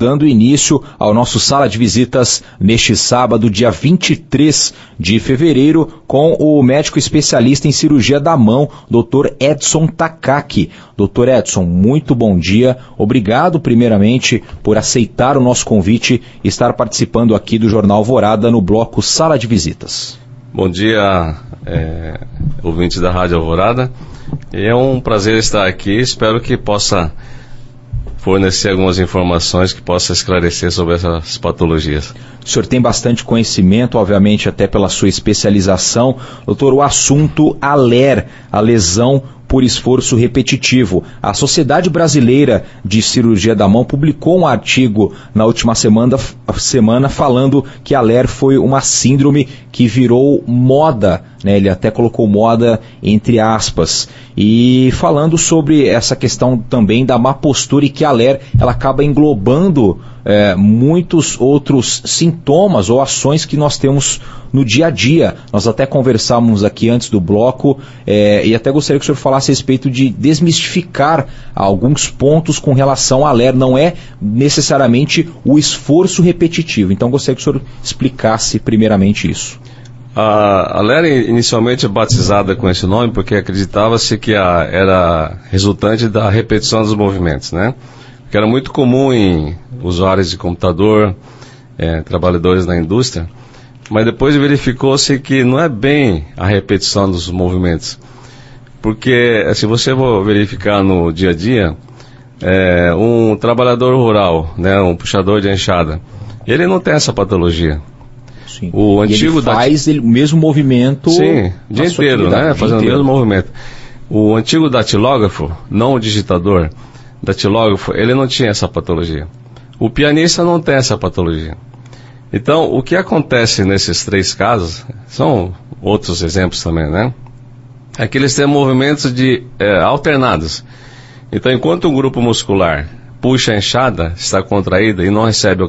dando início ao nosso Sala de Visitas neste sábado, dia 23 de fevereiro, com o médico especialista em cirurgia da mão, Dr. Edson Takaki. Dr. Edson, muito bom dia. Obrigado, primeiramente, por aceitar o nosso convite e estar participando aqui do Jornal Alvorada no bloco Sala de Visitas. Bom dia, ouvintes da Rádio Alvorada. É um prazer estar aqui. Espero que possa fornecer algumas informações que possa esclarecer sobre essas patologias. O senhor tem bastante conhecimento, obviamente, até pela sua especialização. Doutor, o assunto ALER, a lesão por esforço repetitivo. A Sociedade Brasileira de Cirurgia da Mão publicou um artigo na última semana falando que a ALER foi uma síndrome que virou moda, né? Ele até colocou moda entre aspas, e falando sobre essa questão também da má postura e que a ALER ela acaba englobando muitos outros sintomas ou ações que nós temos no dia a dia. Nós até conversamos aqui antes do bloco e até gostaria que o senhor falasse a respeito de desmistificar alguns pontos com relação à ALER. Não é necessariamente o esforço repetitivo. Então gostaria que o senhor explicasse primeiramente isso. A ALER inicialmente é batizada com esse nome porque acreditava-se que era resultante da repetição dos movimentos, né? Que era muito comum em usuários de computador, trabalhadores na indústria, mas depois verificou-se que não é bem a repetição dos movimentos, porque se você for verificar no dia a dia, um trabalhador rural, né, um puxador de enxada, ele não tem essa patologia. Sim. Ele faz o mesmo movimento. Sim, o dia inteiro, né, fazendo o mesmo movimento. O antigo datilógrafo, não o digitador, datilógrafo, ele não tinha essa patologia. O pianista não tem essa patologia. Então, o que acontece nesses três casos, são outros exemplos também, né? É que eles têm movimentos alternados. Então, enquanto um grupo muscular puxa a enxada, está contraída e não recebe